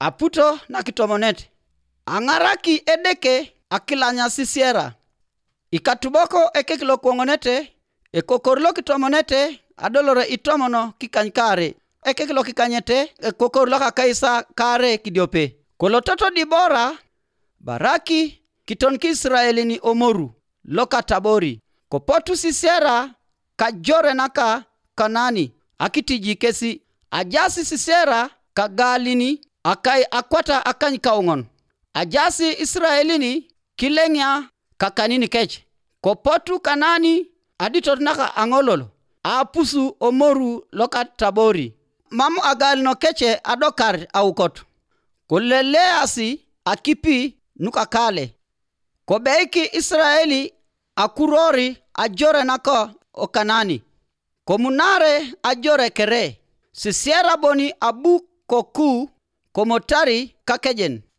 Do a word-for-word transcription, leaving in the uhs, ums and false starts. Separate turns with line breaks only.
aputo na kitomonete. Angaraki edeke akilanya sisiera. Ikatuboko ekekilo kuongonete, ekokorlo kitomonete, adolore itomono kikankare. Ekekilo kikanyete, ekokorlo kakaisa kare kidiope. Kolototo Dibora, Baraki, kitonki Israeli ni omoru, loka Tabori. Kopotu sisiera, kajore naka Kanani, akitiji kesi. Ajasi sisiera, kagalini, akai akwata akany kaungon. Ajasi Israelini, kilengya kakanini kech. Kopotu Kanani, aditot naka angololo. Apusu omoru loka Tabori. Mamu agal no keche adokar aukotu. Kulele asi akipi nuka kale. Kobeiki Israeli akurori ajore nako o Kanani. Komunare ajore kere. Sisiera boni abu koku komotari kakejen.